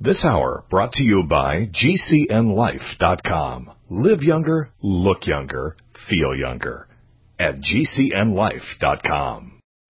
This hour brought to you by GCNLife.com. Live younger, look younger, feel younger at GCNLife.com.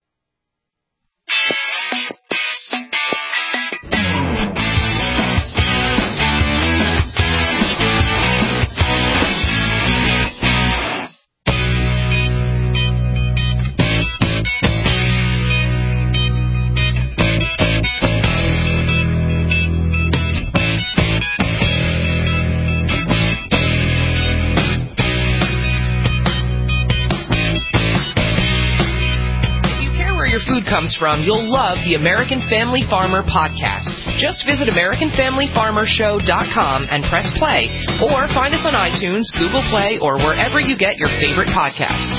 Comes from, you'll love the American Family Farmer podcast. Just visit AmericanFamilyFarmerShow.com and press play, or find us on iTunes, Google Play, or wherever you get your favorite podcasts.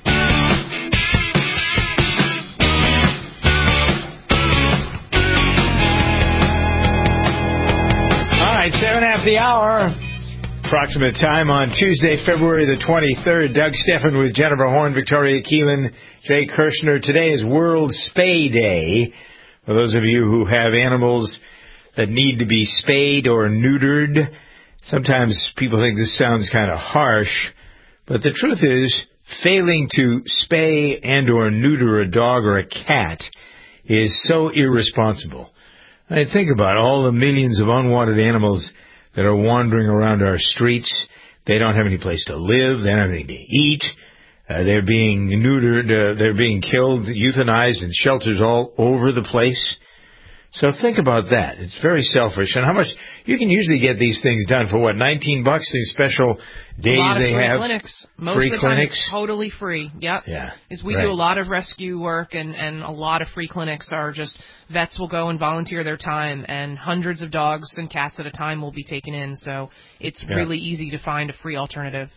All right, 7 after the hour. Approximate time on Tuesday, February the 23rd. Doug Stephan with Jennifer Horn, Victoria Keelan, Jay Kirshner. Today is World Spay Day. For those of you who have animals that need to be spayed or neutered, sometimes people think this sounds kind of harsh, but the truth is, failing to spay and or neuter a dog or a cat is so irresponsible. I mean, think about all the millions of unwanted animals that are wandering around our streets. They don't have any place to live. They don't have anything to eat. They're being neutered. They're being killed, euthanized in shelters all over the place. So think about that. It's very selfish. And how much you can usually get these things done for what, $19? These special days they have. Clinics. Most free of the clinics. time it's totally free. Yep. Yeah. Is we do a lot of rescue work, and a lot of free clinics are just vets will go and volunteer their time, and hundreds of dogs and cats at a time will be taken in. So it's really easy to find a free alternative.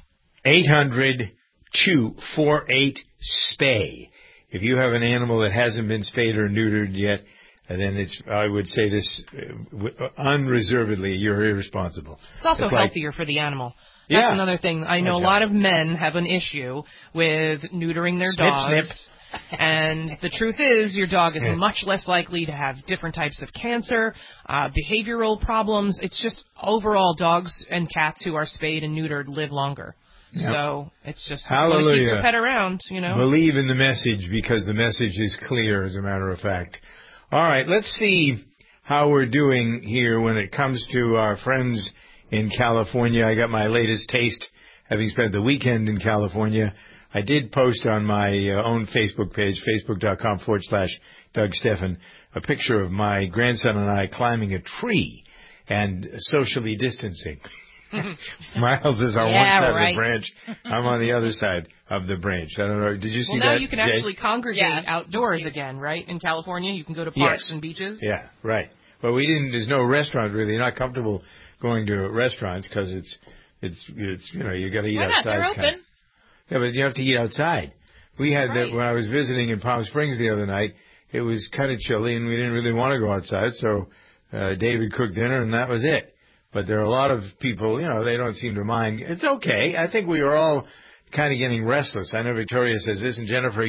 800-248-SPAY. If you have an animal that hasn't been spayed or neutered yet, then I would say this unreservedly, you're irresponsible. It's also healthier for the animal. That's another thing. I know a lot of men have an issue with neutering their dogs. And the truth is, your dog is much less likely to have different types of cancer, behavioral problems. It's just overall dogs and cats who are spayed and neutered live longer. Yep. So it's just hallelujah. Keep your pet around, you know. Believe in the message, because the message is clear, as a matter of fact. All right, let's see how we're doing here when it comes to our friends in California. I got my latest taste, having spent the weekend in California. I did post on my own Facebook page, facebook.com/Doug Stephan, a picture of my grandson and I climbing a tree and socially distancing. Miles is on one side of the branch. I'm on the other side of the branch. I don't know. Did you see that? Well, now you can actually congregate outdoors again, right? In California, you can go to parks and beaches. Yeah, right. But we didn't. There's no restaurant really. You're not comfortable going to restaurants because it's you know, you got to eat outside. They're open. Yeah, but you have to eat outside. We had that when I was visiting in Palm Springs the other night. It was kind of chilly and we didn't really want to go outside, so David cooked dinner and that was it. But there are a lot of people, you know, they don't seem to mind. It's okay. I think we are all kind of getting restless. I know Victoria says this, and Jennifer,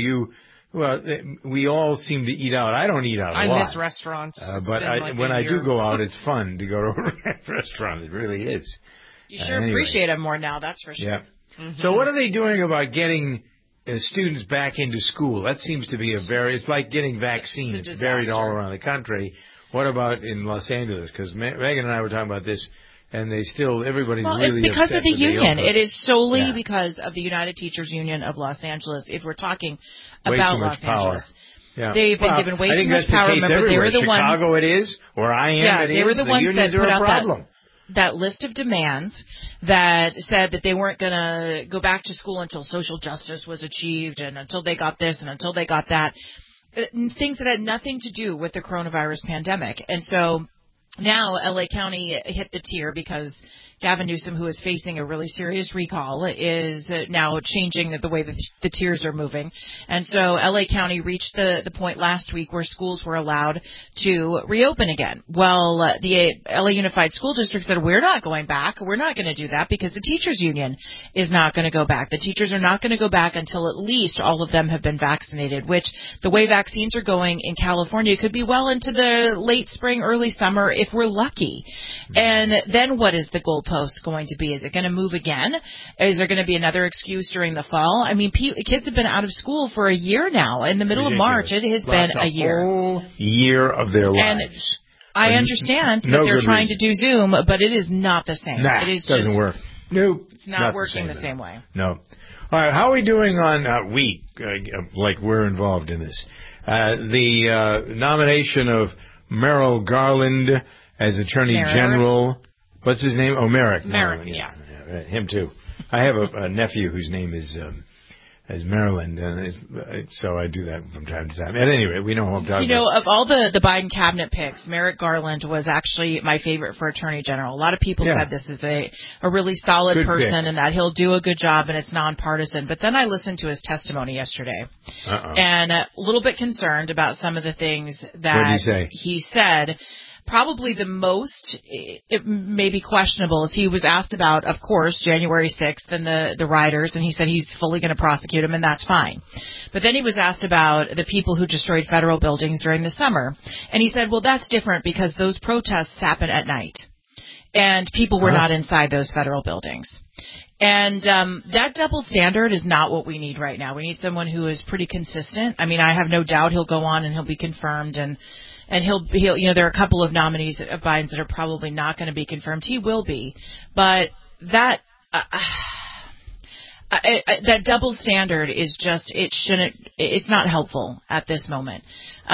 we all seem to eat out. I don't eat out a lot. I miss restaurants. But when I do go out, it's fun to go to a restaurant. It really is. You sure appreciate them more now, that's for sure. Yeah. Mm-hmm. So what are they doing about getting students back into school? That seems to be it's like getting vaccines. It's varied all around the country. What about in Los Angeles? Because Megan and I were talking about this, and everybody's really upset. It's because of the union. It is solely because of the United Teachers Union of Los Angeles. If we're talking about Los Angeles, they've been given way too much power. Remember, they were the ones. Chicago, it is, or I am. Yeah, they were the ones that put out that list of demands that said that they weren't going to go back to school until social justice was achieved, and until they got this, and until they got that. Things that had nothing to do with the coronavirus pandemic. And so now L.A. County hit the tier because Gavin Newsom, who is facing a really serious recall, is now changing the way that the tiers are moving. And so LA County reached the point last week where schools were allowed to reopen again. Well, the LA Unified School District said, we're not going back. We're not going to do that because the teachers union is not going to go back. The teachers are not going to go back until at least all of them have been vaccinated, which the way vaccines are going in California could be well into the late spring, early summer if we're lucky. And then what is the goalpost going to be? Is it going to move again? Is there going to be another excuse during the fall? I mean, kids have been out of school for a year now. In the middle of March, it has been a year. Whole year of their lives. And I understand that they're trying to do Zoom, but it is not the same. Nah, it doesn't work. Nope. It's not working the same way. No. All right, how are we doing on like we're involved in this? The nomination of Merrick Garland as Attorney General. What's his name? Oh, Merrick. Merrick, yeah. Him too. I have a nephew whose name is Maryland, and so I do that from time to time. At any rate, we know who I'm talking about. Of all the Biden cabinet picks, Merrick Garland was actually my favorite for Attorney General. A lot of people said this is a really solid Good person pick. and that he'll do a good job and it's nonpartisan. But then I listened to his testimony yesterday and a little bit concerned about some of the things that he said. Probably the most, it may be questionable, is he was asked about, of course, January 6th and the rioters, and he said he's fully going to prosecute them, and that's fine. But then he was asked about the people who destroyed federal buildings during the summer, and he said, well, that's different because those protests happen at night, and people were not inside those federal buildings. And that double standard is not what we need right now. We need someone who is pretty consistent. I mean, I have no doubt he'll go on and he'll be confirmed, and he'll there are a couple of nominees of Biden's that are probably not going to be confirmed. He will be, but that that double standard is just it's not helpful at this moment.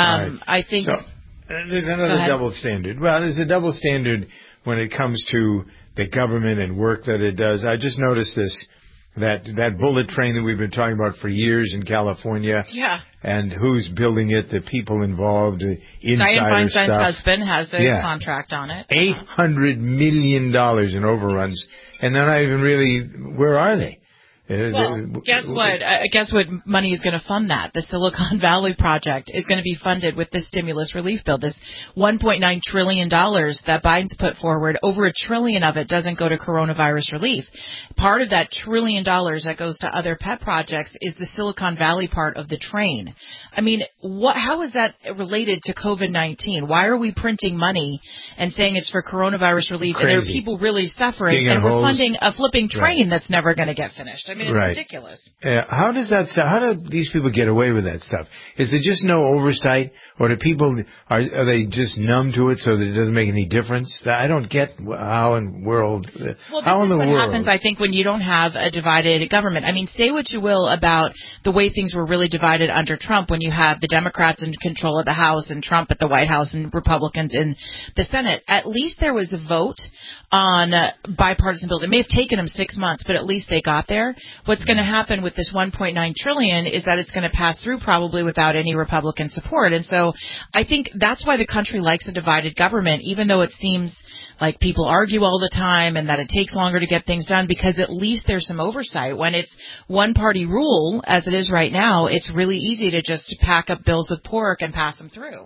I think there's another double standard. Well, there's a double standard when it comes to the government and work that it does. I just noticed this. That bullet train that we've been talking about for years in California. Yeah. And who's building it, the people involved, insider Dianne Feinstein's stuff. husband has a contract on it. $800 million in overruns. And they're not even really, where are they? Well, guess what? Guess what money is going to fund that? The Silicon Valley project is going to be funded with this stimulus relief bill. This $1.9 trillion that Biden's put forward, over $1 trillion of it doesn't go to coronavirus relief. Part of that $1 trillion that goes to other pet projects is the Silicon Valley part of the train. I mean, how is that related to COVID-19? Why are we printing money and saying it's for coronavirus relief and there are people really suffering and we're funding a flipping train that's never going to get finished? I mean, it's ridiculous. How do these people get away with that stuff? Is it just no oversight, or do people are they just numb to it so that it doesn't make any difference? I don't get how in the world. Well, this is what happens, I think, when you don't have a divided government. I mean, say what you will about the way things were really divided under Trump, when you had the Democrats in control of the House and Trump at the White House and Republicans in the Senate. At least there was a vote on bipartisan bills. It may have taken them 6 months, but at least they got there. What's going to happen with this $1.9 trillion is that it's going to pass through probably without any Republican support. And so I think that's why the country likes a divided government, even though it seems like people argue all the time and that it takes longer to get things done, because at least there's some oversight. When it's one-party rule, as it is right now, it's really easy to just pack up bills with pork and pass them through.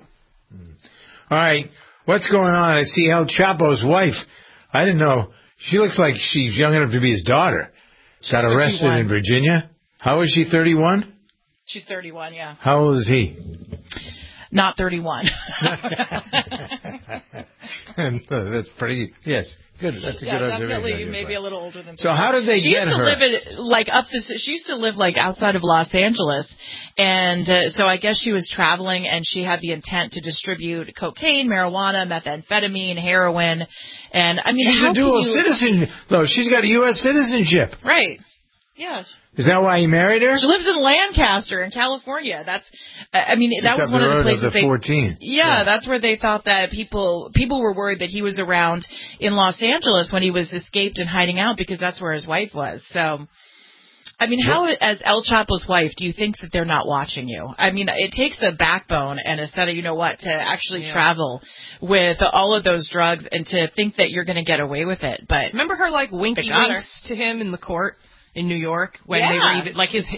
All right. What's going on? I see El Chapo's wife. I didn't know. She looks like she's young enough to be his daughter. Got arrested 31. in Virginia. How is she, 31? She's 31, yeah. How old is he? Not 31. That's pretty, yes. Good. That's a good observation. Definitely, maybe a little older than 31. So how did they get her? She used to live outside of Los Angeles, and so I guess she was traveling, and she had the intent to distribute cocaine, marijuana, methamphetamine, heroin, and I mean, she's a dual citizen, though. She's got a U.S. citizenship. Right. Yeah. Is that why he married her? She lives in Lancaster in California. That was one of the places 14. Yeah, that's where they thought that people were worried that he was around in Los Angeles when he was escaped and hiding out, because that's where his wife was. So I mean, how, as El Chapo's wife, do you think that they're not watching you? I mean, it takes a backbone and a set of, to actually travel with all of those drugs and to think that you're going to get away with it. But remember her, winky winks to him in the court in New York when they were even,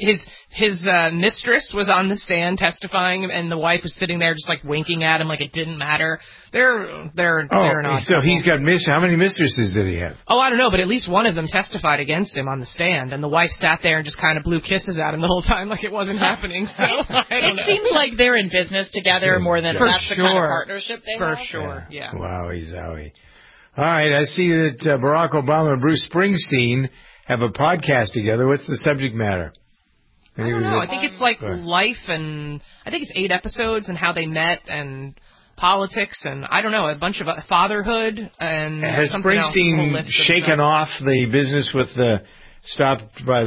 his mistress was on the stand testifying, and the wife was sitting there just winking at him like it didn't matter. They're not. So he's got how many mistresses did he have? Oh, I don't know, but at least one of them testified against him on the stand, and the wife sat there and just kind of blew kisses at him the whole time like it wasn't happening. So it seems like they're in business together more than that's the kind of partnership they have. For sure, yeah. Wowie zowie. All right, I see that Barack Obama and Bruce Springsteen have a podcast together. What's the subject matter? I don't know. I think it's life, and I think it's 8 episodes and how they met and politics, and I don't know, a bunch of fatherhood and has Springsteen shaken off the business with stopped by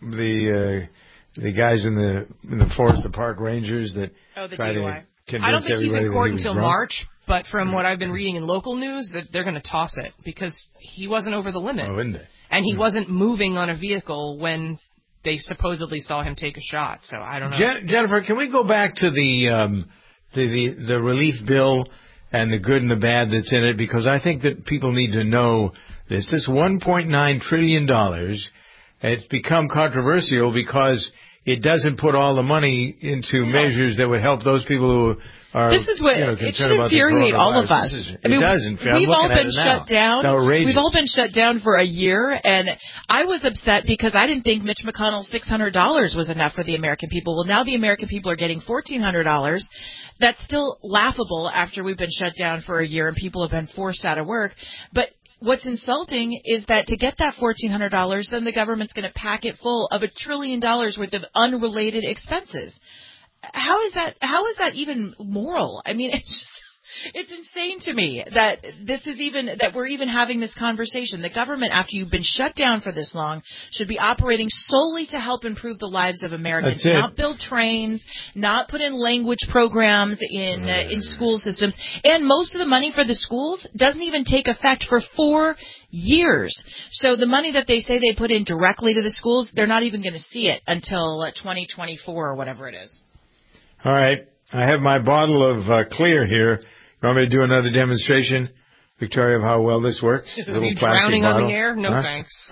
the guys in the forest, the park rangers that try to convince I don't think he's in court until drunk? March, but from what I've been reading in local news, that they're going to toss it because he wasn't over the limit. Oh, isn't it? And he wasn't moving on a vehicle when they supposedly saw him take a shot. So I don't know. Jennifer, can we go back to the relief bill and the good and the bad that's in it? Because I think that people need to know this. This $1.9 trillion, it's become controversial because it doesn't put all the money into measures that would help those people who are, this is what it should infuriate all of us. It doesn't. We've all been shut down. It's outrageous. We've all been shut down for a year, and I was upset because I didn't think Mitch McConnell's $600 was enough for the American people. Well, now the American people are getting $1,400. That's still laughable after we've been shut down for a year and people have been forced out of work. But what's insulting is that to get that $1,400, then the government's going to pack it full of $1 trillion worth of unrelated expenses. How is that even moral? I mean, it's insane to me that that we're even having this conversation. The government, after you've been shut down for this long, should be operating solely to help improve the lives of Americans, not build trains, not put in language programs in school systems. And most of the money for the schools doesn't even take effect for 4 years. So the money that they say they put in directly to the schools, they're not even going to see it until 2024 or whatever it is. All right. I have my bottle of Clear here. You want me to do another demonstration, Victoria, of how well this works? Are you drowning on the air? No, thanks.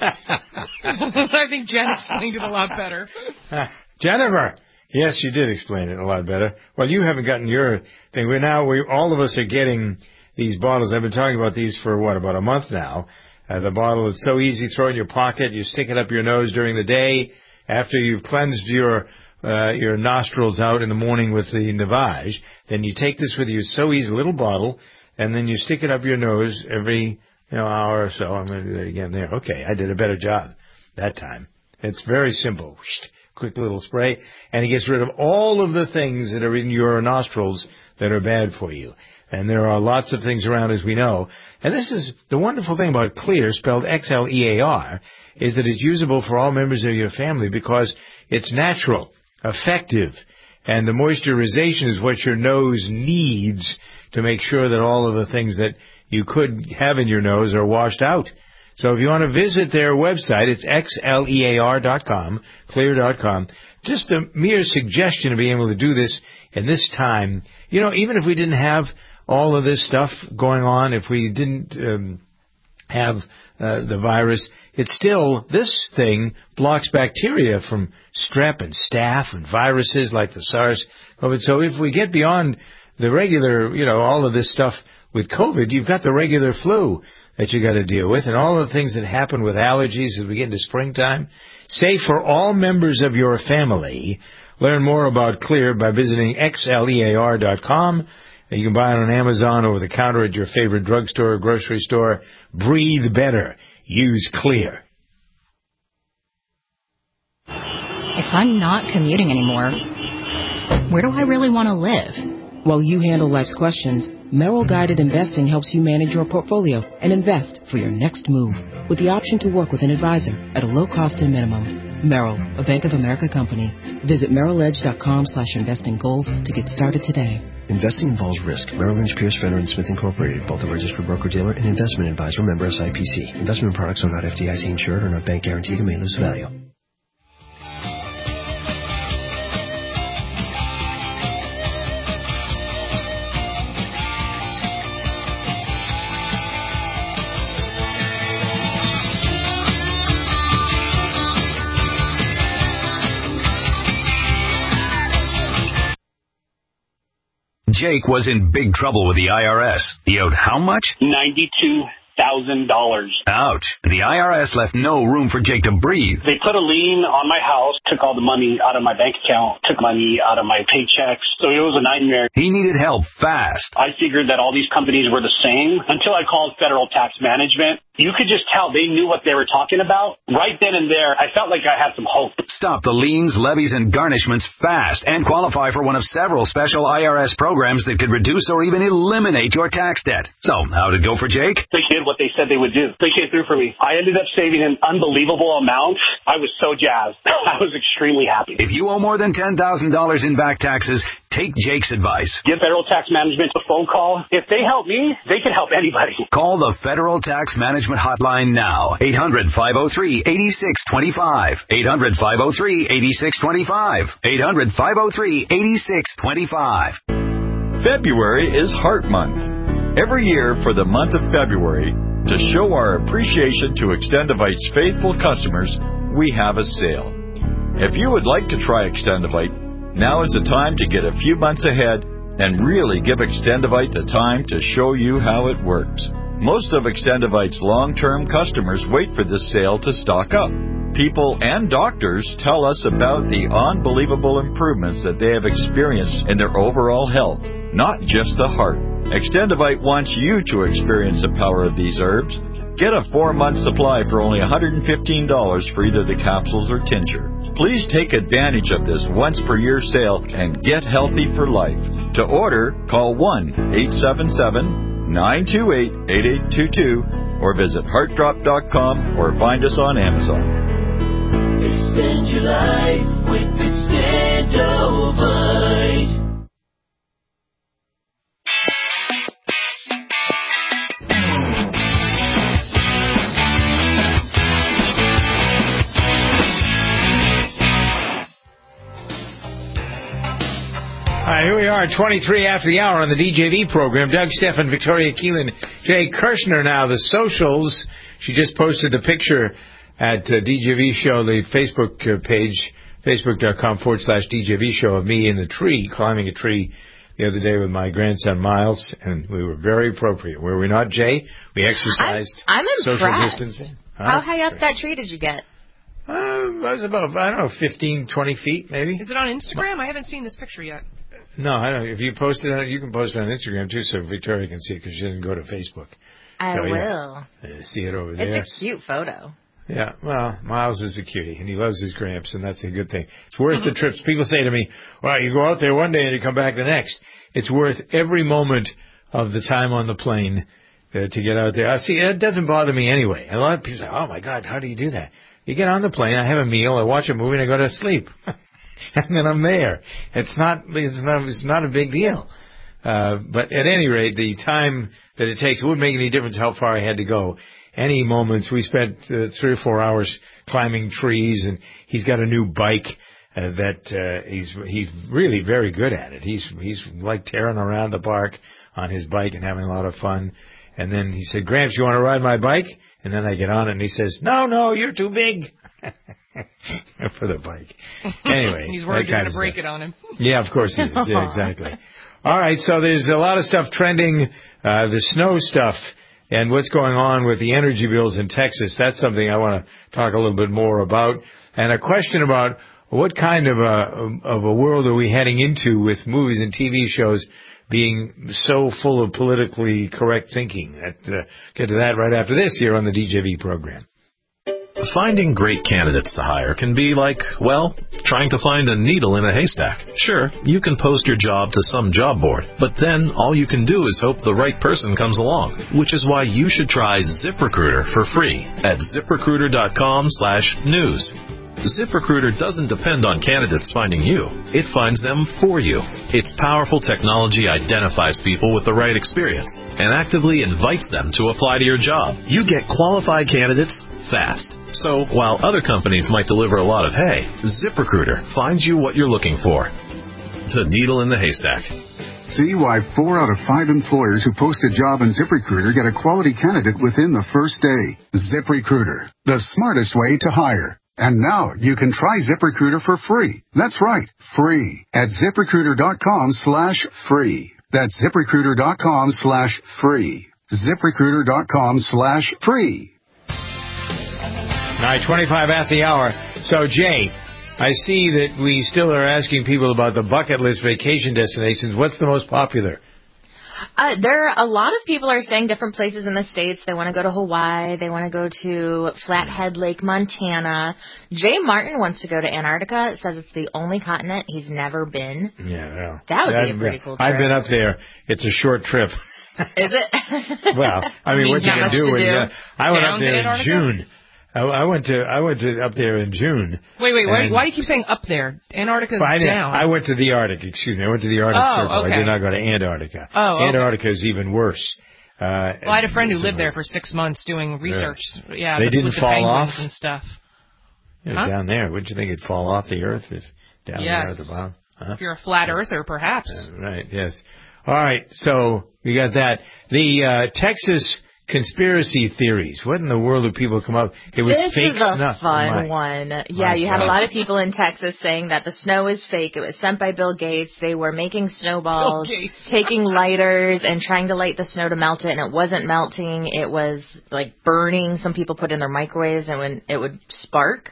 I think Jen explained it a lot better. Jennifer! Yes, you did explain it a lot better. Well, you haven't gotten your thing. All of us are getting these bottles. I've been talking about these for, about a month now. The bottle is so easy. Throw it in your pocket. You stick it up your nose during the day. After you've cleansed your nostrils out in the morning with the Navage, then you take this with you. It's so easy, a little bottle, and then you stick it up your nose every hour or so. I'm going to do that again there. Okay, I did a better job that time. It's very simple. Quick little spray, and it gets rid of all of the things that are in your nostrils that are bad for you. And there are lots of things around, as we know. And this is the wonderful thing about Clear, spelled Xlear, is that it's usable for all members of your family because it's natural, effective, and the moisturization is what your nose needs to make sure that all of the things that you could have in your nose are washed out. So if you want to visit their website, it's xlear.com, clear.com. Just a mere suggestion of being able to do this in this time. Even if we didn't have all of this stuff going on, if we didn't have the virus, it's still, this thing blocks bacteria from strep and staph and viruses like the SARS COVID. So if we get beyond the regular, all of this stuff with COVID, you've got the regular flu that you got to deal with and all the things that happen with allergies as we get into springtime. Safe for all members of your family. Learn more about Clear by visiting xlear.com. You can buy it on Amazon, over the counter at your favorite drugstore or grocery store. Breathe better. Use Clear. If I'm not commuting anymore, where do I really want to live? While you handle life's questions, Merrill Guided Investing helps you manage your portfolio and invest for your next move with the option to work with an advisor at a low cost and minimum. Merrill, a Bank of America company. Visit merrilledge.com/investing goals to get started today. Investing involves risk. Merrill Lynch, Pierce, Fenner & Smith Incorporated, both a registered broker-dealer and investment advisor, member SIPC. Investment products are not FDIC insured or not bank guaranteed and may lose value. Jake was in big trouble with the IRS. He owed how much? $92,000. Ouch. The IRS left no room for Jake to breathe. They put a lien on my house, took all the money out of my bank account, took money out of my paychecks. So it was a nightmare. He needed help fast. I figured that all these companies were the same until I called Federal Tax Management. You could just tell they knew what they were talking about. Right then and there, I felt like I had some hope. Stop the liens, levies, and garnishments fast and qualify for one of several special IRS programs that could reduce or even eliminate your tax debt. So, how'd it go for Jake? They did what they said they would do. They came through for me. I ended up saving an unbelievable amount. I was so jazzed. I was extremely happy. If you owe more than $10,000 in back taxes, take Jake's advice. Give Federal Tax Management a phone call. If they help me, they can help anybody. Call the Federal Tax Management hotline now. 800-503-8625. 800-503-8625. 800-503-8625. February is Heart Month. Every year for the month of February, to show our appreciation to Extendivite's faithful customers, we have a sale. If you would like to try Extendivite, now is the time to get a few months ahead and really give Extendivite the time to show you how it works. Most of Extendivite's long-term customers wait for this sale to stock up. People and doctors tell us about the unbelievable improvements that they have experienced in their overall health, not just the heart. Extendivite wants you to experience the power of these herbs. Get a 4-month supply for only $115 for either the capsules or tincture. Please take advantage of this once-per-year sale and get healthy for life. To order, call 1-877-928-8822 or visit heartdrop.com or find us on Amazon. Extend your life with Extendivite. All right, here we are, 23 after the hour on the DJV program. Doug Stephan, Victoria Keelan, Jay Kirshner now. The socials, she just posted a picture at DJV Show, the Facebook page, facebook.com/DJV Show of me in the tree, climbing a tree the other day with my grandson Miles, and we were very appropriate. Were we not, Jay? We exercised I'm social distancing. How high up that tree did you get? I was about, 15, 20 feet, maybe. Is it on Instagram? I haven't seen this picture yet. No, I don't. If you post it on, you can post it on Instagram too, so Victoria can see it because she doesn't go to Facebook. I will. Yeah, see it over there. It's a cute photo. Yeah, well, Miles is a cutie, and he loves his gramps, and that's a good thing. It's worth the trips. People say to me, well, you go out there one day and you come back the next. It's worth every moment of the time on the plane to get out there. See, it doesn't bother me anyway. A lot of people say, oh, my God, how do you do that? You get on the plane, I have a meal, I watch a movie, and I go to sleep. And then I'm there. It's not a big deal. But at any rate, the time that it takes, it wouldn't make any difference how far I had to go. Any moments, we spent 3 or 4 hours climbing trees, and he's got a new bike that he's really very good at it. He's like tearing around the park on his bike and having a lot of fun. And then he said, Gramps, you want to ride my bike? And then I get on it, and he says, no, you're too big. For the bike. Anyway. He's worried you're going to break it on him. Yeah, of course he is. Yeah, exactly. All right, so there's a lot of stuff trending, the snow stuff, and what's going on with the energy bills in Texas. That's something I want to talk a little bit more about. And a question about what kind of a world are we heading into with movies and TV shows being so full of politically correct thinking. Get to that right after this here on the DJV program. Finding great candidates to hire can be like, well, trying to find a needle in a haystack. Sure, you can post your job to some job board, but then all you can do is hope the right person comes along, which is why you should try ZipRecruiter for free at ZipRecruiter.com/news. ZipRecruiter doesn't depend on candidates finding you. It finds them for you. Its powerful technology identifies people with the right experience and actively invites them to apply to your job. You get qualified candidates fast. So while other companies might deliver a lot of hay, ZipRecruiter finds you what you're looking for. The needle in the haystack. See why 4 out of 5 employers who post a job in ZipRecruiter get a quality candidate within the first day. ZipRecruiter, the smartest way to hire. And now you can try ZipRecruiter for free. That's right, free at ZipRecruiter.com/free. That's ZipRecruiter.com/free. ZipRecruiter.com/free. 9:25 at the hour. So, Jay, I see that we still are asking people about the bucket list vacation destinations. What's the most popular? There are a lot of people are saying different places in the States. They want to go to Hawaii. They want to go to Flathead Lake, Montana. Jay Martin wants to go to Antarctica. It says it's the only continent he's never been. Yeah, well, that would be a pretty cool trip. I've been up there. It's a short trip. Is it? Well, I mean what you can do when I went up there in June. I went to up there in June. Wait, why do you keep saying up there? Antarctica's down. I went to the Arctic, excuse me. I went to the Arctic Circle. Okay. I did not go to Antarctica. Oh, okay. Antarctica is even worse. Well, I had a friend who lived there for 6 months doing research. Yeah, they didn't fall off and stuff. Down there. Wouldn't you think it'd fall off the earth down there at the bottom? Huh? If you're a flat earther, perhaps. Right, yes. All right, so we got that. The Texas conspiracy theories. What in the world do people come up? It was fake snow. This is a fun one. Yeah, you had a lot of people in Texas saying that the snow is fake. It was sent by Bill Gates. They were making snowballs, taking lighters and trying to light the snow to melt it, and it wasn't melting. It was like burning. Some people put it in their microwaves, and when it would spark.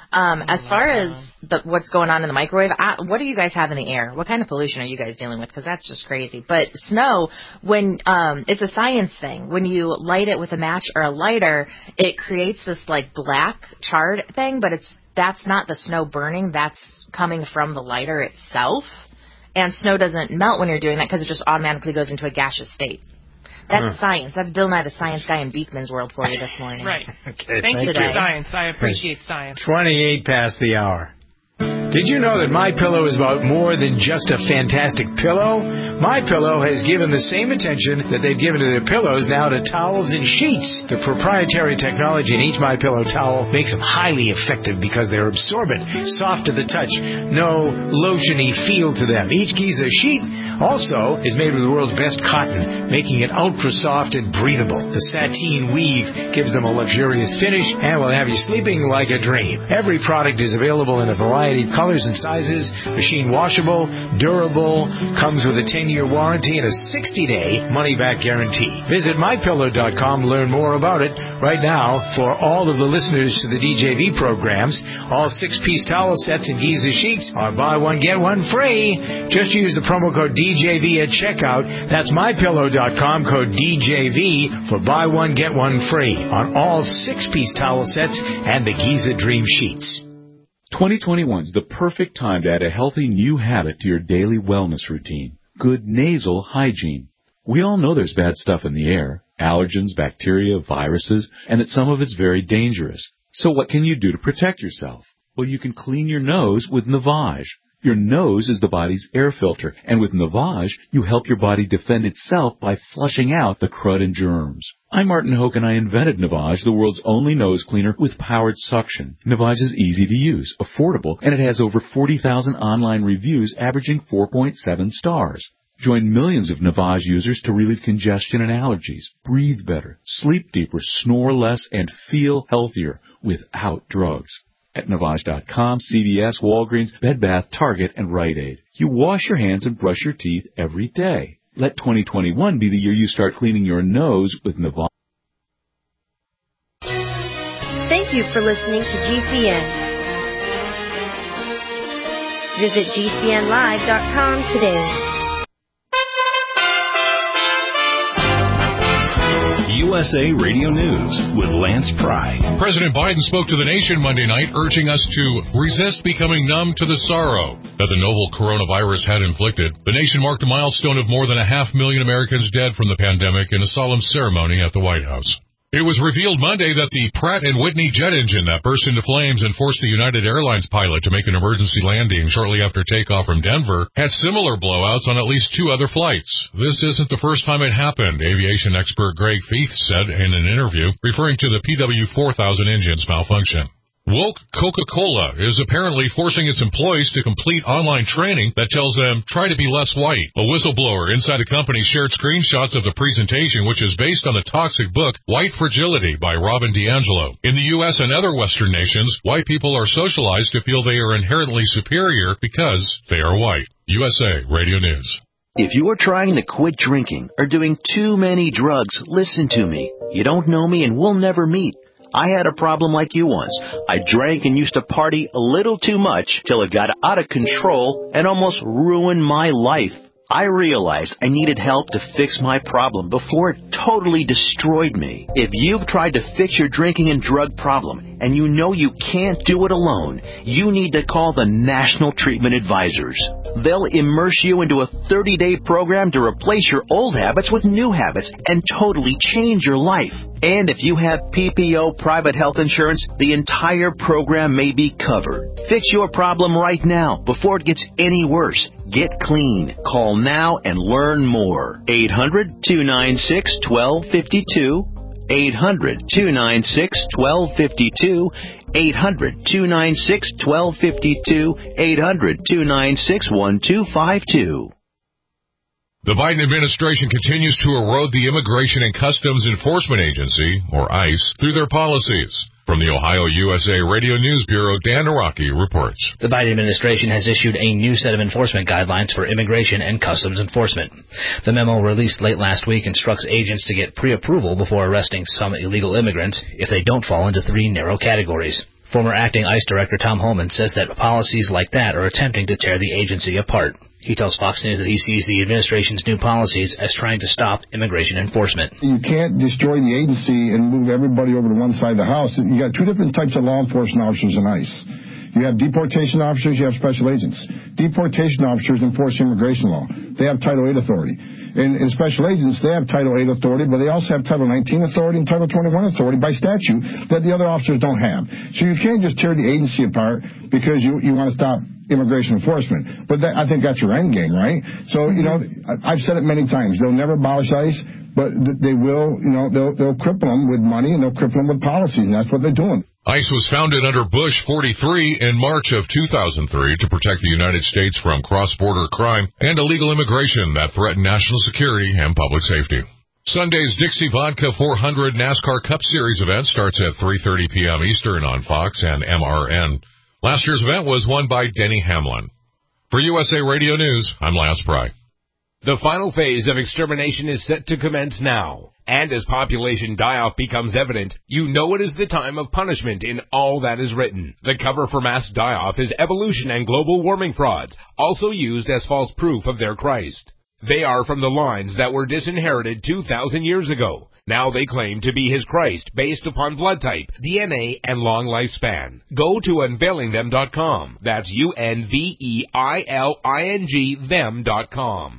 As far as what's going on in the microwave, what do you guys have in the air? What kind of pollution are you guys dealing with? Because that's just crazy. But snow, when it's a science thing. When you light it with a match or a lighter, it creates this like black charred thing, but that's not the snow burning. That's coming from the lighter itself. And snow doesn't melt when you're doing that because it just automatically goes into a gaseous state. That's science. That's Bill Nye the Science Guy in Beekman's World for you this morning. Right. Okay, Thank you for science. I appreciate science. 28 past the hour. Did you know that MyPillow is about more than just a fantastic pillow? MyPillow has given the same attention that they've given to their pillows now to towels and sheets. The proprietary technology in each MyPillow towel makes them highly effective because they're absorbent, soft to the touch, no lotiony feel to them. Each Giza sheet also is made with the world's best cotton, making it ultra soft and breathable. The sateen weave gives them a luxurious finish and will have you sleeping like a dream. Every product is available in a variety of colors and sizes, machine washable, durable, comes with a 10-year warranty and a 60-day money-back guarantee. Visit MyPillow.com to learn more about it. Right now, for all of the listeners to the DJV programs, all 6-piece towel sets and Giza sheets are buy one, get one free. Just use the promo code DJV at checkout. That's MyPillow.com, code DJV for buy one, get one free on all 6-piece towel sets and the Giza Dream Sheets. 2021 is the perfect time to add a healthy new habit to your daily wellness routine. Good nasal hygiene. We all know there's bad stuff in the air, allergens, bacteria, viruses, and that some of it's very dangerous. So what can you do to protect yourself? Well, you can clean your nose with Navage. Your nose is the body's air filter, and with Navage, you help your body defend itself by flushing out the crud and germs. I'm Martin Hoke, and I invented Navage, the world's only nose cleaner with powered suction. Navage is easy to use, affordable, and it has over 40,000 online reviews averaging 4.7 stars. Join millions of Navage users to relieve congestion and allergies, breathe better, sleep deeper, snore less, and feel healthier without drugs. At Navage.com, CVS, Walgreens, Bed Bath, Target, and Rite Aid. You wash your hands and brush your teeth every day. Let 2021 be the year you start cleaning your nose with Navage. Thank you for listening to GCN. Visit GCNlive.com today. USA Radio News with Lance Pry. President Biden spoke to the nation Monday night, urging us to resist becoming numb to the sorrow that the novel coronavirus had inflicted. The nation marked a milestone of more than 500,000 Americans dead from the pandemic in a solemn ceremony at the White House. It was revealed Monday that the Pratt & Whitney jet engine that burst into flames and forced the United Airlines pilot to make an emergency landing shortly after takeoff from Denver had similar blowouts on at least 2 other flights. This isn't the first time it happened, aviation expert Greg Feith said in an interview, referring to the PW4000 engine's malfunction. Woke Coca-Cola is apparently forcing its employees to complete online training that tells them, try to be less white. A whistleblower inside the company shared screenshots of the presentation, which is based on the toxic book, White Fragility by Robin DiAngelo. In the U.S. and other Western nations, white people are socialized to feel they are inherently superior because they are white. USA Radio News. If you are trying to quit drinking or doing too many drugs, listen to me. You don't know me and we'll never meet. I had a problem like you once. I drank and used to party a little too much till it got out of control and almost ruined my life. I realized I needed help to fix my problem before it totally destroyed me. If you've tried to fix your drinking and drug problem and you know you can't do it alone, you need to call the National Treatment Advisors. They'll immerse you into a 30-day program to replace your old habits with new habits and totally change your life. And if you have PPO private health insurance, the entire program may be covered. Fix your problem right now before it gets any worse. Get clean. Call now and learn more. 800-296-1252. 800-296-1252. 800-296-1252. 800-296-1252. The Biden administration continues to erode the Immigration and Customs Enforcement Agency, or ICE, through their policies. From the Ohio USA Radio News Bureau, Dan Araki reports. The Biden administration has issued a new set of enforcement guidelines for immigration and customs enforcement. The memo released late last week instructs agents to get pre-approval before arresting some illegal immigrants if they don't fall into 3 narrow categories. Former acting ICE Director Tom Homan says that policies like that are attempting to tear the agency apart. He tells Fox News that he sees the administration's new policies as trying to stop immigration enforcement. You can't destroy the agency and move everybody over to one side of the house. You got 2 different types of law enforcement officers in ICE. You have deportation officers, you have special agents. Deportation officers enforce immigration law. They have Title 8 authority. And special agents, they have Title 8 authority, but they also have Title 19 authority and Title 21 authority by statute that the other officers don't have. So you can't just tear the agency apart because you want to stop immigration enforcement. But I think that's your end game, right? So, I've said it many times. They'll never abolish ICE, but they will, they'll cripple them with money and they'll cripple them with policies, and that's what they're doing. ICE was founded under Bush 43 in March of 2003 to protect the United States from cross-border crime and illegal immigration that threaten national security and public safety. Sunday's Dixie Vodka 400 NASCAR Cup Series event starts at 3:30 p.m. Eastern on Fox and MRN. Last year's event was won by Denny Hamlin. For USA Radio News, I'm Lance Pry. The final phase of extermination is set to commence now. And as population die-off becomes evident, you know it is the time of punishment in all that is written. The cover for mass die-off is evolution and global warming frauds, also used as false proof of their Christ. They are from the lines that were disinherited 2,000 years ago. Now they claim to be his Christ based upon blood type, DNA, and long lifespan. Go to unveilingthem.com. That's UNVEILING them.com.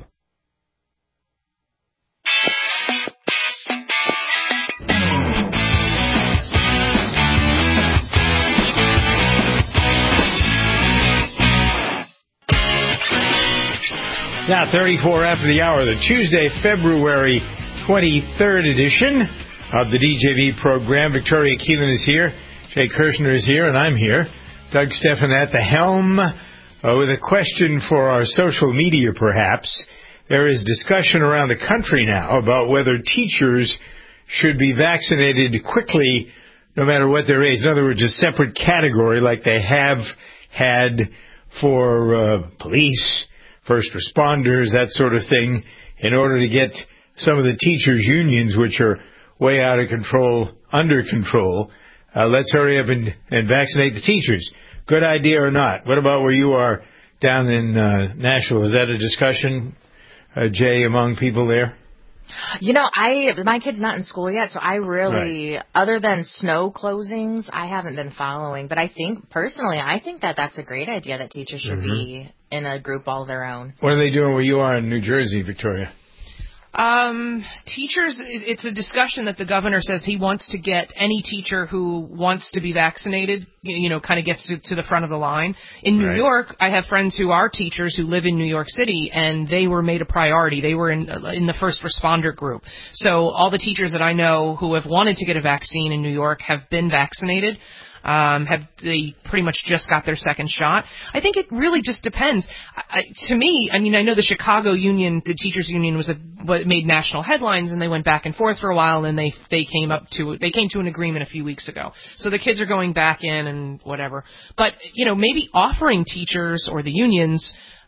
It's now 34 after the hour, the Tuesday, February 23rd edition of the DJV program. Victoria Keelan is here, Jay Kirshner is here, and I'm here. Doug Stephan at the helm with a question for our social media, perhaps. There is discussion around the country now about whether teachers should be vaccinated quickly no matter what their age. In other words, a separate category like they have had for police, first responders, that sort of thing, in order to get some of the teachers' unions, which are way out of control, under control. Let's hurry up and vaccinate the teachers. Good idea or not? What about where you are down in Nashville? Is that a discussion, Jay, among people there? My kid's not in school yet, so I really, other than snow closings, I haven't been following. But I think that's a great idea that teachers should be in a group all their own. What are they doing where you are in New Jersey, Victoria? Teachers, it's a discussion that the governor says he wants to get any teacher who wants to be vaccinated, kind of gets to the front of the line. In New York, I have friends who are teachers who live in New York City, and they were made a priority. They were in the first responder group. So all the teachers that I know who have wanted to get a vaccine in New York have been vaccinated. They pretty much just got their second shot. I think it really just depends. To me, I know the Chicago union, the teachers union what made national headlines, and they went back and forth for a while, and then they came to an agreement a few weeks ago. So the kids are going back in and whatever. But, maybe offering teachers or the unions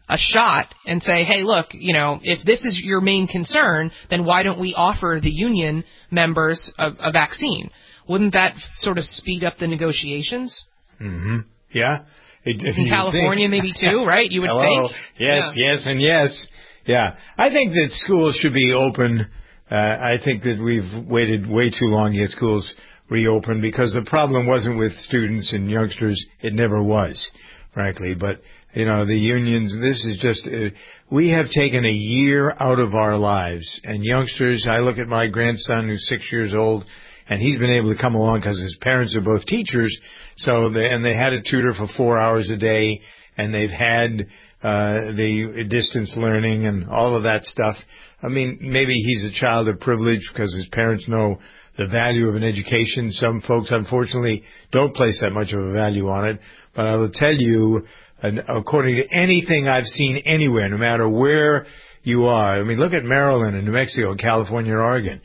a shot and say, hey, look, if this is your main concern, then why don't we offer the union members a vaccine? Wouldn't that sort of speed up the negotiations? Mm-hmm. Yeah. In California, maybe too, right? You would think. Yes, and yes. Yeah. I think that schools should be open. I think that we've waited way too long to get schools reopened because the problem wasn't with students and youngsters. It never was, frankly. But, the unions, this is just, we have taken a year out of our lives. And youngsters, I look at my grandson who's 6 years old, and he's been able to come along because his parents are both teachers. They had a tutor for 4 hours a day, and they've had the distance learning and all of that stuff. I mean, maybe he's a child of privilege because his parents know the value of an education. Some folks, unfortunately, don't place that much of a value on it. But I will tell you, according to anything I've seen anywhere, no matter where you are, I mean, look at Maryland and New Mexico, California, and Oregon.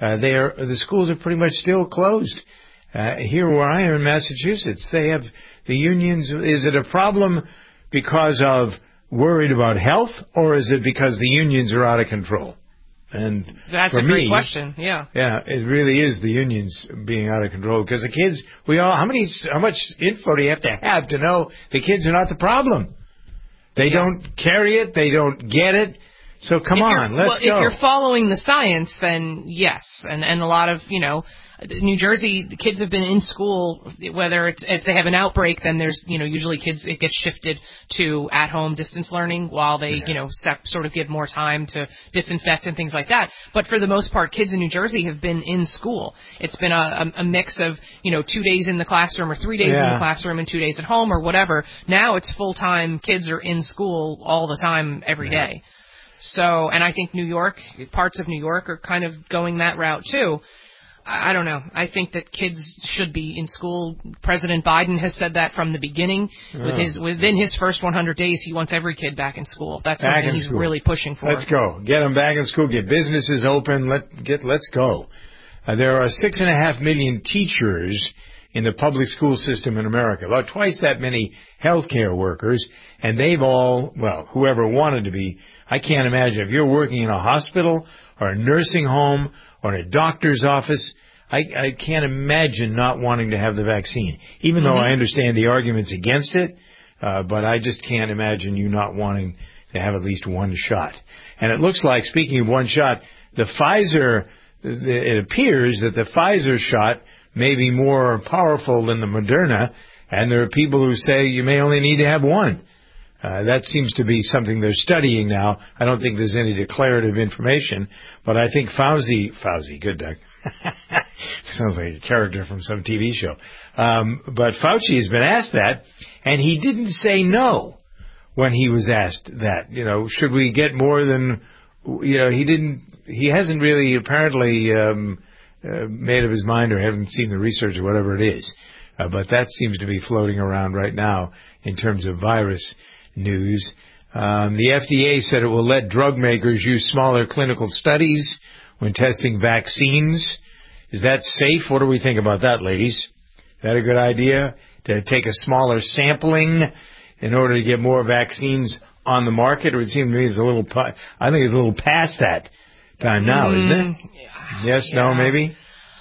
The schools are pretty much still closed. Here where I am in Massachusetts, they have the unions. Is it a problem because of worried about health, or is it because the unions are out of control? And that's a great question. Yeah. Yeah, it really is the unions being out of control because the kids. How much info do you have to know the kids are not the problem? They don't carry it. They don't get it. So let's go. If you're following the science, then yes, and a lot of New Jersey, the kids have been in school. Whether it's if they have an outbreak, then there's usually it gets shifted to at-home distance learning while they sort of give more time to disinfect and things like that. But for the most part, kids in New Jersey have been in school. It's been a mix of 2 days in the classroom or 3 days in the classroom and 2 days at home or whatever. Now it's full time. Kids are in school all the time every day. So, and I think parts of New York are kind of going that route too. I don't know. I think that kids should be in school. President Biden has said that from the beginning. Within his first 100 days, he wants every kid back in school. That's something he's really pushing for. Let's go. Get them back in school. Get businesses open. Let's go. There are 6.5 million teachers in the public school system in America, about twice that many healthcare workers, and they've all, whoever wanted to be, I can't imagine if you're working in a hospital or a nursing home or in a doctor's office, I can't imagine not wanting to have the vaccine, even though I understand the arguments against it, but I just can't imagine you not wanting to have at least one shot. And it looks like, speaking of one shot, it appears that the Pfizer shot may be more powerful than the Moderna, and there are people who say you may only need to have one. That seems to be something they're studying now. I don't think there's any declarative information, but I think Fauci, good Doug. Sounds like a character from some TV show. But Fauci has been asked that, and he didn't say no when he was asked that. Should we get more than, he hasn't really apparently made up his mind or haven't seen the research or whatever it is. But that seems to be floating around right now in terms of virus news. The FDA said it will let drug makers use smaller clinical studies when testing vaccines. Is that safe? What do we think about that, ladies? Is that a good idea to take a smaller sampling in order to get more vaccines on the market? Or it seems to me it's a little past that time now, isn't it? Yes, no, maybe?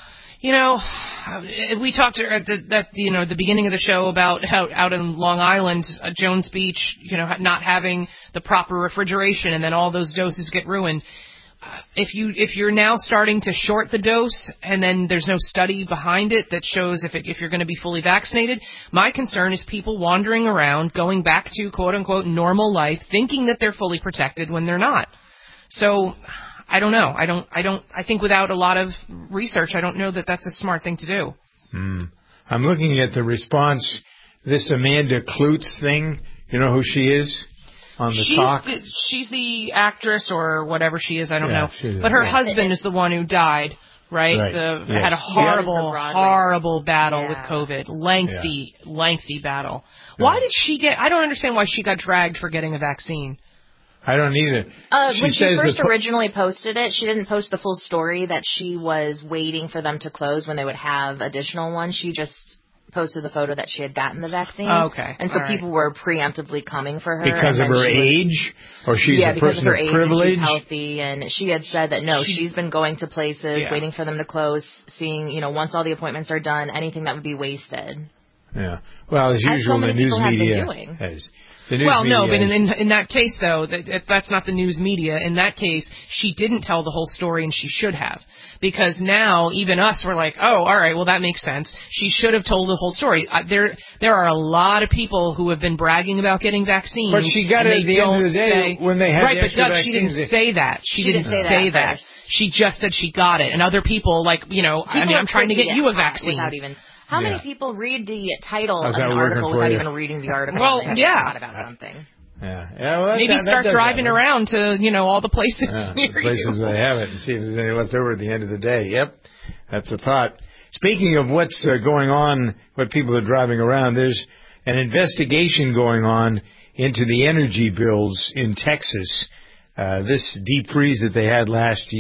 We talked at the beginning of the show about how out in Long Island, Jones Beach, not having the proper refrigeration, and then all those doses get ruined. If you're now starting to short the dose, and then there's no study behind it that shows if you're going to be fully vaccinated, my concern is people wandering around, going back to quote unquote normal life, thinking that they're fully protected when they're not. So I don't know. I think without a lot of research, I don't know that that's a smart thing to do. I'm looking at the response, this Amanda Kloots thing. You know who she is on the talk? She's the actress or whatever she is. I don't know. But her husband is the one who died, right? Had a horrible battle with COVID. Lengthy battle. Why did she I don't understand why she got dragged for getting a vaccine. I don't either. When she first originally posted it, she didn't post the full story that she was waiting for them to close when they would have additional ones. She just posted the photo that she had gotten the vaccine. Okay. And so people were preemptively coming for her. Because of her age? Or she's a person of privilege? She's healthy, and she had said that, she's been going to places, waiting for them to close, seeing, once all the appointments are done, anything that would be wasted. Yeah. Well, as usual, the news media has... But in that case, though, that's not the news media. In that case, she didn't tell the whole story, and she should have. Because now, even us, we're like, oh, all right, well, that makes sense. She should have told the whole story. There are a lot of people who have been bragging about getting vaccines. But she got it at the end of the day when they had the extra vaccines. Right, but Doug, she didn't say that. She didn't say that. She just said she got it. And other people, I'm trying to get you a vaccine. How many people read the title of an article without even reading the article? Well, thought about something. Well, maybe start driving around to, all the places near the places they have it and see if there's any left over at the end of the day. Yep, that's a thought. Speaking of what's going on, what people are driving around, there's an investigation going on into the energy bills in Texas. This deep freeze that they had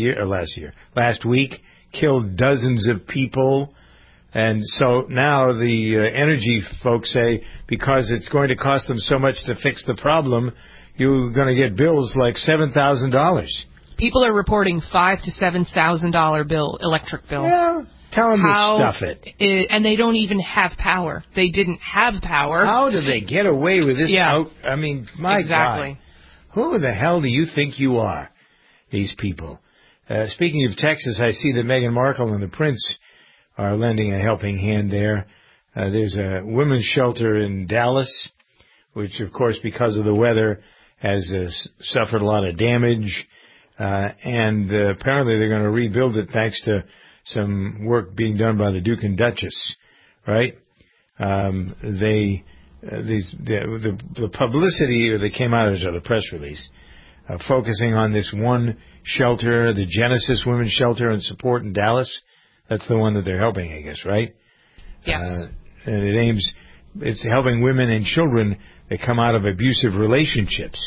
last week killed dozens of people. And so now the energy folks say because it's going to cost them so much to fix the problem, you're going to get bills like $7,000. People are reporting $5,000 to $7,000 electric bills. Yeah, tell them to stuff it. And they don't even have power. They didn't have power. How do they get away with this? I mean, my God. Who the hell do you think you are, these people? Speaking of Texas, I see that Meghan Markle and the Prince are lending a helping hand there. There's a women's shelter in Dallas, which, of course, because of the weather, has suffered a lot of damage. And apparently they're going to rebuild it thanks to some work being done by the Duke and Duchess, right? The publicity that came out of the press release, focusing on this one shelter, the Genesis Women's Shelter and Support in Dallas. That's the one that they're helping, I guess, right? Yes. And it's helping women and children that come out of abusive relationships.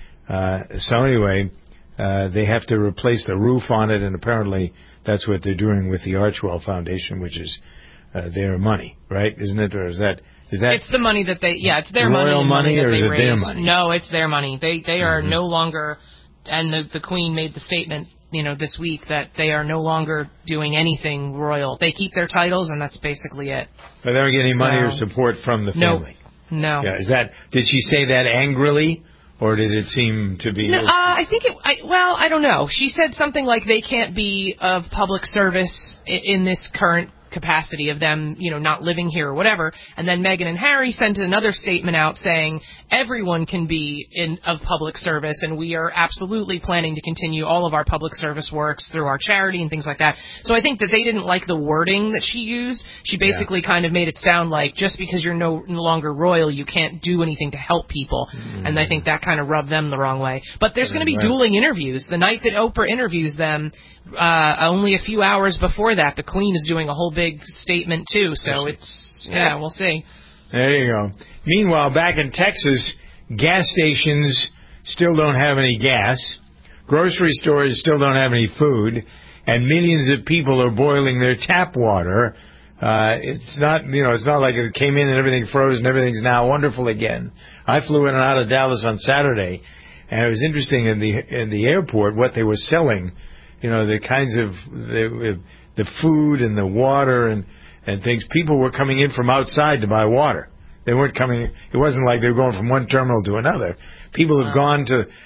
So anyway, they have to replace the roof on it, and apparently that's what they're doing with the Archwell Foundation, which is their money, right? Isn't it? Or is that? It's the money that it's their money. Royal money, or is it their money? No, it's their money. They are no longer, and the Queen made the statement, this week, that they are no longer doing anything royal. They keep their titles, and that's basically it. But they don't get any money or support from the family. No. Yeah, did she say that angrily, or did it seem to be? No, I think I don't know. She said something like they can't be of public service in this current capacity of them, not living here or whatever. And then Meghan and Harry sent another statement out saying everyone can be of public service, and we are absolutely planning to continue all of our public service works through our charity and things like that. So I think that they didn't like the wording that she used. She basically kind of made it sound like just because you're no longer royal, you can't do anything to help people. And I think that kind of rubbed them the wrong way. But there's going to be dueling interviews. The night that Oprah interviews them, only a few hours before that, the Queen is doing a whole big statement too. So we'll see. There you go. Meanwhile, back in Texas, gas stations still don't have any gas. Grocery stores still don't have any food. And millions of people are boiling their tap water. It's not like it came in and everything froze and everything's now wonderful again. I flew in and out of Dallas on Saturday, and it was interesting in the airport what they were selling. The kinds of the food and the water and things. People were coming in from outside to buy water. They weren't coming. It wasn't like they were going from one terminal to another. People have gone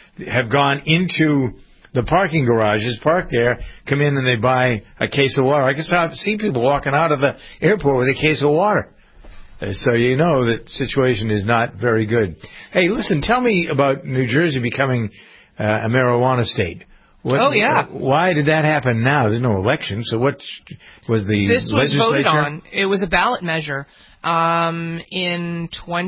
into the parking garages, park there, come in and they buy a case of water. I can see people walking out of the airport with a case of water. So you know that situation is not very good. Hey, listen, tell me about New Jersey becoming a marijuana state. Why did that happen now? There's no election, so what was the This was legislature? Voted on. It was a ballot measure in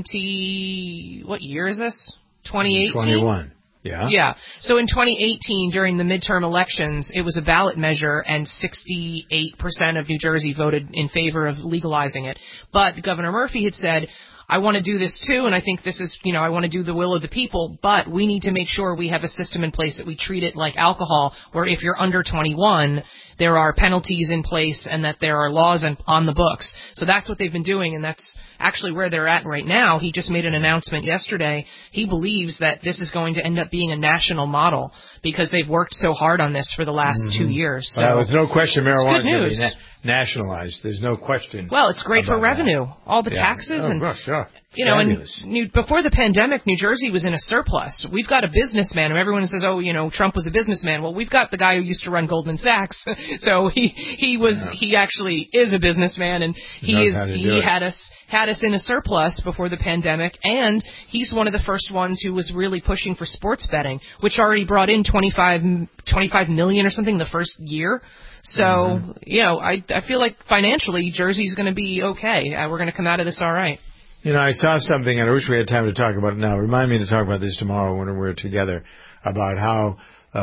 what year is this? 2018? 21. Yeah. Yeah. So in 2018, during the midterm elections, it was a ballot measure, and 68% of New Jersey voted in favor of legalizing it. But Governor Murphy had said, I want to do this too, and I think this is, I want to do the will of the people, but we need to make sure we have a system in place that we treat it like alcohol, where if you're under 21, there are penalties in place and that there are laws on the books. So that's what they've been doing, and that's actually where they're at right now. He just made an announcement yesterday. He believes that this is going to end up being a national model because they've worked so hard on this for the last 2 years. So there's no question marijuana is going to be nationalized. There's no question. Well, it's great for revenue. All the taxes and sure. You know, and before the pandemic, New Jersey was in a surplus. We've got a businessman, and everyone says, "Oh, you know, Trump was a businessman." Well, we've got the guy who used to run Goldman Sachs, so he actually is a businessman, and he had us in a surplus before the pandemic, and he's one of the first ones who was really pushing for sports betting, which already brought in 25 million or something the first year. So, you know, I feel like financially Jersey's going to be okay. We're going to come out of this all right. You know, I saw something, and I wish we had time to talk about it now. Remind me to talk about this tomorrow when we're together, about how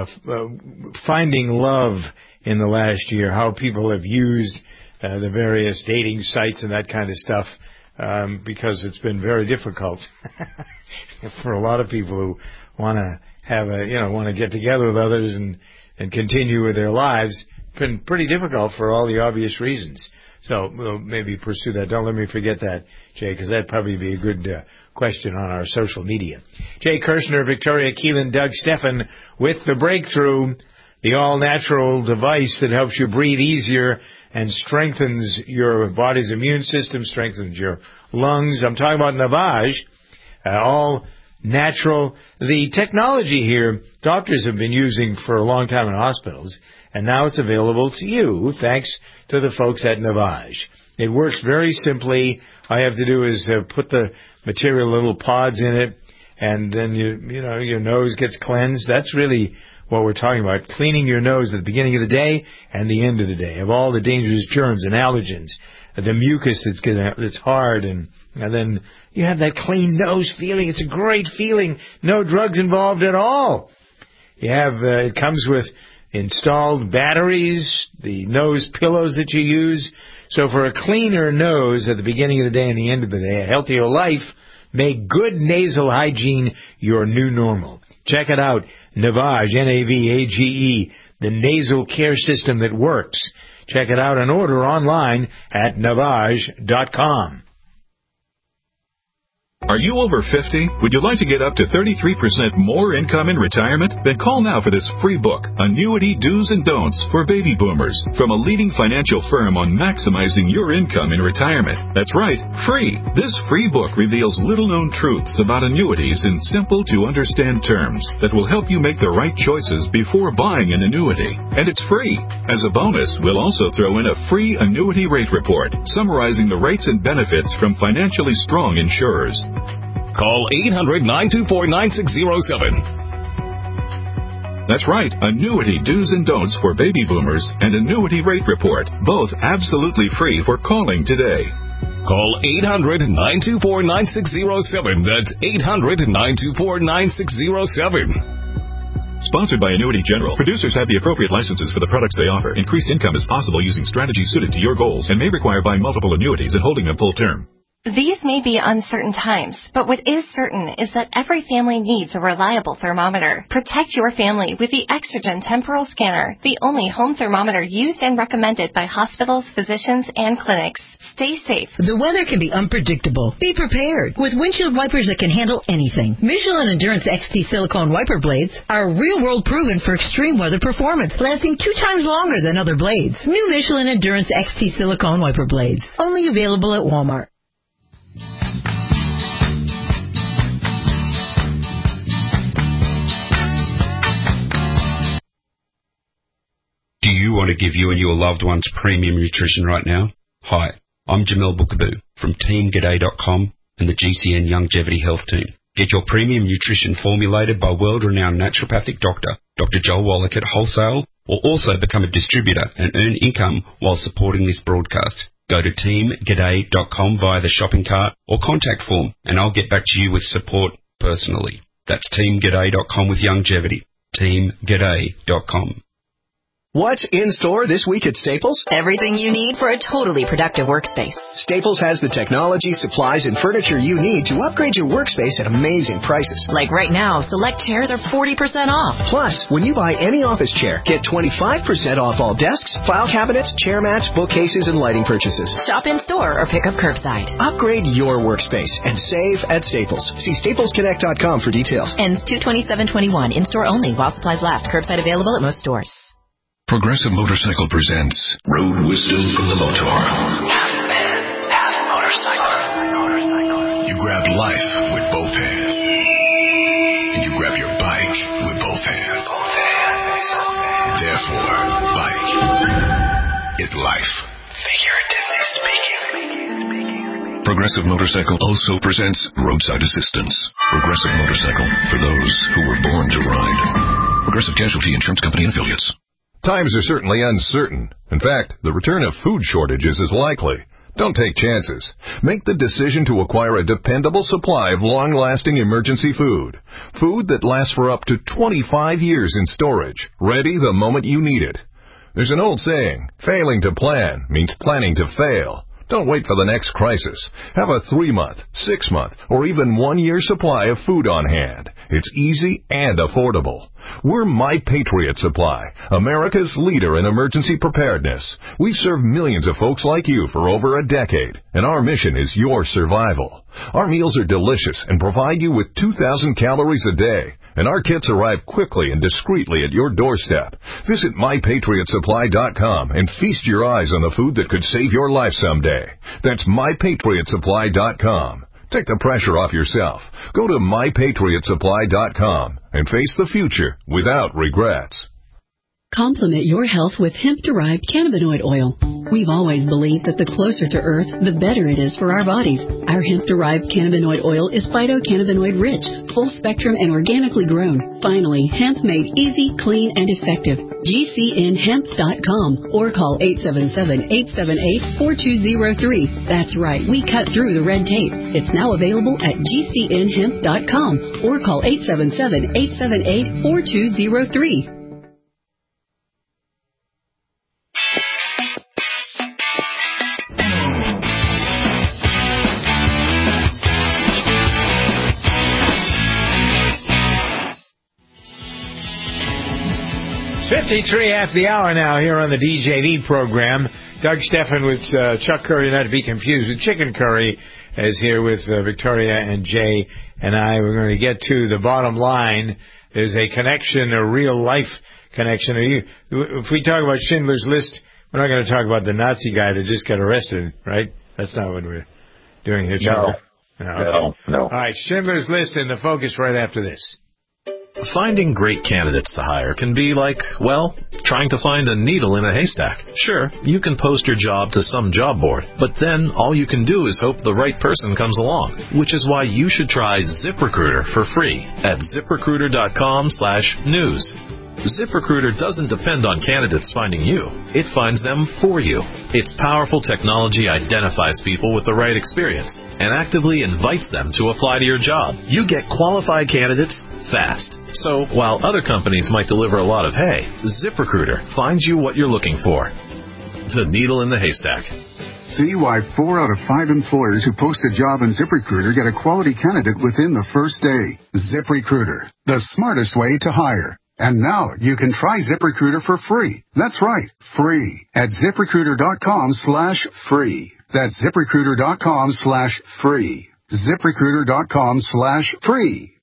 finding love in the last year, how people have used the various dating sites and that kind of stuff, because it's been very difficult for a lot of people who want to have want to get together with others and continue with their lives. It's been pretty difficult for all the obvious reasons. So we'll maybe pursue that. Don't let me forget that, Jay, because that'd probably be a good question on our social media. Jay Kirshner, Victoria Keelan, Doug Stephan with The Breakthrough, the all-natural device that helps you breathe easier and strengthens your body's immune system, strengthens your lungs. I'm talking about Navage, all natural. The technology here, doctors have been using for a long time in hospitals, and now it's available to you thanks to the folks at Navage. It works very simply. All you have to do is put the material, little pods in it, and then your nose gets cleansed. That's really what we're talking about, cleaning your nose at the beginning of the day and the end of the day of all the dangerous germs and allergens, the mucus that's hard, and then you have that clean nose feeling. It's a great feeling. No drugs involved at all. You have it comes with installed batteries, the nose pillows that you use. So for a cleaner nose at the beginning of the day and the end of the day, a healthier life, make good nasal hygiene your new normal. Check it out, Navage, Navage, the nasal care system that works. Check it out and order online at Navage.com. Are you over 50? Would you like to get up to 33% more income in retirement? Then call now for this free book, Annuity Do's and Don'ts for Baby Boomers, from a leading financial firm on maximizing your income in retirement. That's right, free. This free book reveals little-known truths about annuities in simple-to-understand terms that will help you make the right choices before buying an annuity. And it's free. As a bonus, we'll also throw in a free annuity rate report summarizing the rates and benefits from financially strong insurers. Call 800-924-9607. That's right, Annuity Do's and Don'ts for Baby Boomers and Annuity Rate Report, both absolutely free for calling today. Call 800-924-9607. That's 800-924-9607. Sponsored by Annuity General. Producers have the appropriate licenses for the products they offer. Increased income is possible using strategies suited to your goals and may require buying multiple annuities and holding them full term. These may be uncertain times, but what is certain is that every family needs a reliable thermometer. Protect your family with the Exergen Temporal Scanner, the only home thermometer used and recommended by hospitals, physicians, and clinics. Stay safe. The weather can be unpredictable. Be prepared with windshield wipers that can handle anything. Michelin Endurance XT silicone wiper blades are real-world proven for extreme weather performance, lasting 2 times longer than other blades. New Michelin Endurance XT silicone wiper blades, only available at Walmart. Do you want to give you and your loved ones premium nutrition right now? Hi, I'm Jamel Bookaboo from TeamGaday.com and the GCN Longevity Health Team. Get your premium nutrition formulated by world-renowned naturopathic doctor, Dr. Joel Wallach at Wholesale, or also become a distributor and earn income while supporting this broadcast. Go to TeamGaday.com via the shopping cart or contact form, and I'll get back to you with support personally. That's TeamGaday.com with longevity. TeamGaday.com. What's in store this week at Staples? Everything you need for a totally productive workspace. Staples has the technology, supplies, and furniture you need to upgrade your workspace at amazing prices. Like right now, select chairs are 40% off. Plus, when you buy any office chair, get 25% off all desks, file cabinets, chair mats, bookcases, and lighting purchases. Shop in store or pick up curbside. Upgrade your workspace and save at Staples. See staplesconnect.com for details. Ends 2/27/21. In-store only while supplies last. Curbside available at most stores. Progressive Motorcycle presents Road Wisdom from the Motor. Half man, half motorcycle. You grab life with both hands. And you grab your bike with both hands. Therefore, bike is life. Figuratively speaking. Progressive Motorcycle also presents Roadside Assistance. Progressive Motorcycle for those who were born to ride. Progressive Casualty Insurance Company and Affiliates. Times are certainly uncertain. In fact, the return of food shortages is likely. Don't take chances. Make the decision to acquire a dependable supply of long-lasting emergency food. Food that lasts for up to 25 years in storage, ready the moment you need it. There's an old saying, failing to plan means planning to fail. Don't wait for the next crisis. Have a 3-month, 6-month, or even 1-year supply of food on hand. It's easy and affordable. We're My Patriot Supply, America's leader in emergency preparedness. We've served millions of folks like you for over a decade, and our mission is your survival. Our meals are delicious and provide you with 2,000 calories a day, and our kits arrive quickly and discreetly at your doorstep. Visit MyPatriotSupply.com and feast your eyes on the food that could save your life someday. That's MyPatriotSupply.com. Take the pressure off yourself. Go to MyPatriotSupply.com and face the future without regrets. Complement your health with hemp-derived cannabinoid oil. We've always believed that the closer to Earth, the better it is for our bodies. Our hemp-derived cannabinoid oil is phytocannabinoid-rich, full-spectrum, and organically grown. Finally, hemp made easy, clean, and effective. GCNhemp.com or call 877-878-4203. That's right, we cut through the red tape. It's now available at GCNhemp.com or call 877-878-4203. It's 53 after the hour now here on the DJV program. Doug Stephan with Chuck Curry, not to be confused with Chicken Curry, is here with Victoria and Jay and I. We're going to get to the bottom line. There's a connection, a real-life connection. If we talk about Schindler's List, we're not going to talk about the Nazi guy that just got arrested, right? That's not what we're doing here, Chuck. No. All right, Schindler's List in the focus right after this. Finding great candidates to hire can be like, well, trying to find a needle in a haystack. Sure, you can post your job to some job board, but then all you can do is hope the right person comes along, which is why you should try ZipRecruiter for free at ZipRecruiter.com/news. ZipRecruiter doesn't depend on candidates finding you. It finds them for you. Its powerful technology identifies people with the right experience and actively invites them to apply to your job. You get qualified candidates fast. So while other companies might deliver a lot of hay, ZipRecruiter finds you what you're looking for. The needle in the haystack. See why 4 out of 5 employers who post a job in ZipRecruiter get a quality candidate within the first day. ZipRecruiter, the smartest way to hire. And now you can try ZipRecruiter for free. That's right, free at ZipRecruiter.com/free. That's ZipRecruiter.com/free. ZipRecruiter.com/free.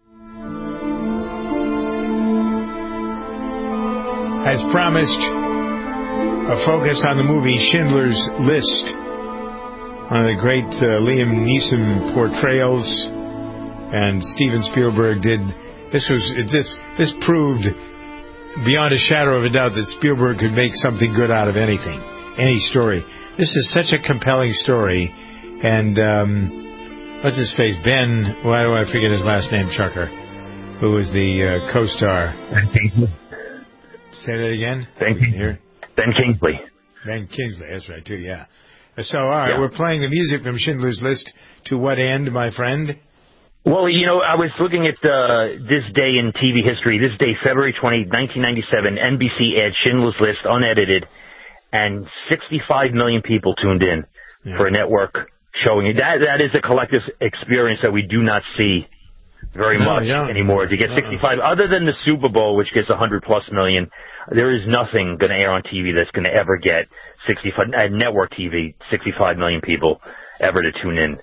As promised, a focus on the movie Schindler's List. One of the great Liam Neeson portrayals, and Steven Spielberg did. This proved beyond a shadow of a doubt that Spielberg could make something good out of anything, any story. This is such a compelling story, and what's his face? Ben. Why do I forget his last name? Chucker, who was the co-star. Say that again? Ben Kingsley. Ben Kingsley, that's right, too, yeah. So, all right, We're playing the music from Schindler's List to what end, my friend? Well, I was looking at this day in TV history. This day, February 20, 1997, NBC aired Schindler's List unedited, and 65 million people tuned in for a network showing it. That is a collective experience that we do not see very much anymore. To get 65, other than the Super Bowl, which gets 100+ million, there is nothing going to air on TV that's going to ever get 65, network TV, 65 million people ever to tune in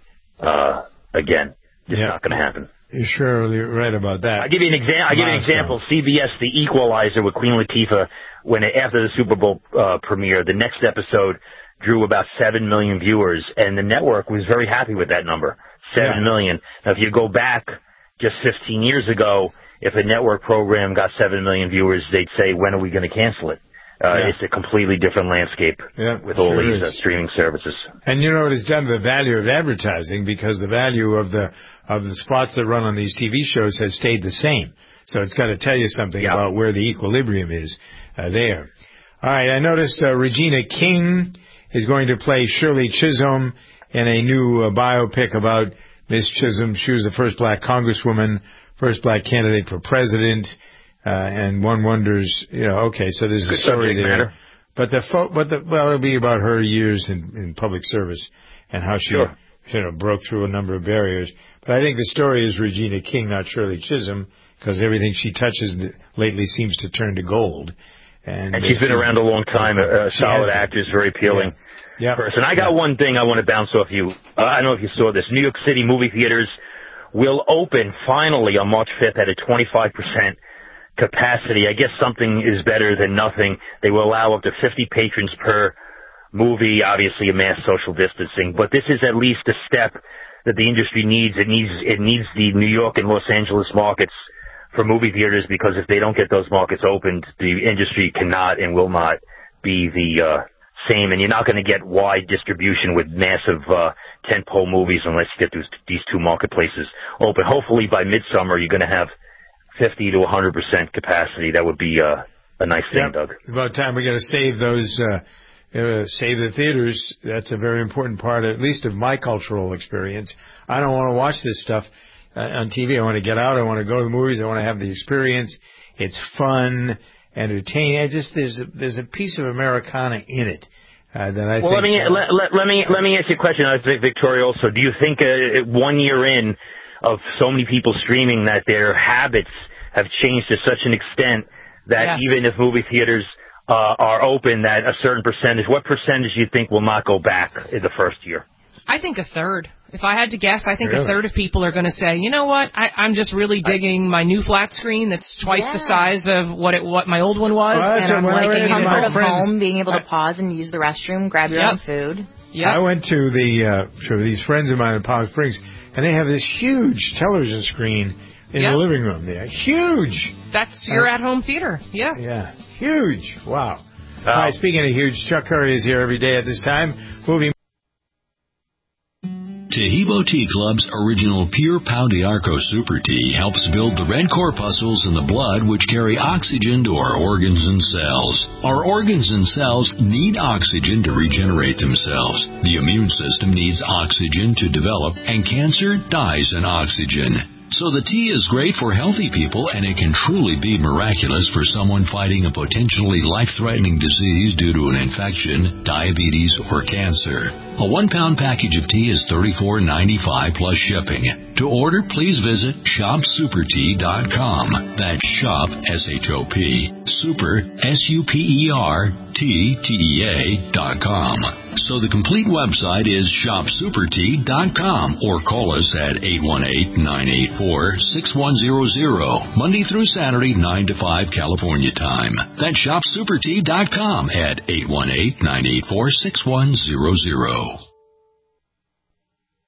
again. It's not going to happen. You're surely right about that. I'll give you an example. CBS, The Equalizer with Queen Latifah, after the Super Bowl premiere, the next episode drew about 7 million viewers, and the network was very happy with that number, 7 million. Now, if you go back just 15 years ago, if a network program got 7 million viewers, they'd say, when are we going to cancel it? It's a completely different landscape with all these streaming services. And you know what it's done to the value of advertising, because the value of the spots that run on these TV shows has stayed the same. So it's got to tell you something about where the equilibrium is there. All right, I noticed Regina King is going to play Shirley Chisholm in a new biopic about Miss Chisholm. She was the first black congresswoman, first black candidate for president. And one wonders, so there's a story there. But it'll be about her years in public service and how she broke through a number of barriers. But I think the story is Regina King, not Shirley Chisholm, because everything she touches lately seems to turn to gold. And she's been around a long time, a solid actress, very appealing person. I got one thing I want to bounce off you. I don't know if you saw this. New York City movie theaters will open finally on March 5th at a 25% capacity. I guess something is better than nothing. They will allow up to 50 patrons per movie, obviously a mass social distancing, but this is at least a step that the industry needs. It needs the New York and Los Angeles markets for movie theaters, because if they don't get those markets opened, the industry cannot and will not be the same, and you're not going to get wide distribution with massive tentpole movies unless you get these two marketplaces open. Hopefully by midsummer you're going to have 50 to 100% capacity. That would be a nice thing, Doug. About time we got to save those, save the theaters. That's a very important part, at least of my cultural experience. I don't want to watch this stuff on TV. I want to get out. I want to go to the movies. I want to have the experience. It's fun, entertaining. There's a piece of Americana in it that I think. Let me ask you a question, Victoria. Also, do you think 1 year in of so many people streaming that their habits have changed to such an extent that even if movie theaters are open, that a certain percentage, what percentage do you think will not go back in the first year? I think a third. If I had to guess, I think a third of people are going to say, you know what, I'm just really digging my new flat screen that's twice the size of what my old one was, and I'm liking the comfort of home, being able to pause and use the restroom, grab your own food. I went to these friends of mine in Palm Springs, and they have this huge television screen in the living room there. Huge! That's your at-home theater. Yeah. Huge. Wow. All right, speaking of huge, Chuck Curry is here every day at this time. Tahibo Tea Club's original Pure Pau d'Arco Super Tea helps build the red corpuscles in the blood which carry oxygen to our organs and cells. Our organs and cells need oxygen to regenerate themselves. The immune system needs oxygen to develop, and cancer dies in oxygen. So the tea is great for healthy people, and it can truly be miraculous for someone fighting a potentially life-threatening disease due to an infection, diabetes, or cancer. A 1-pound package of tea is $34.95 plus shipping. To order, please visit shopsupertea.com. That's shop, S-H-O-P, super, SUPERTEA.com. So the complete website is shopsupertea.com, or call us at 818-984-6100, Monday through Saturday, 9 to 5 California time. That's shopsupertea.com at 818-984-6100.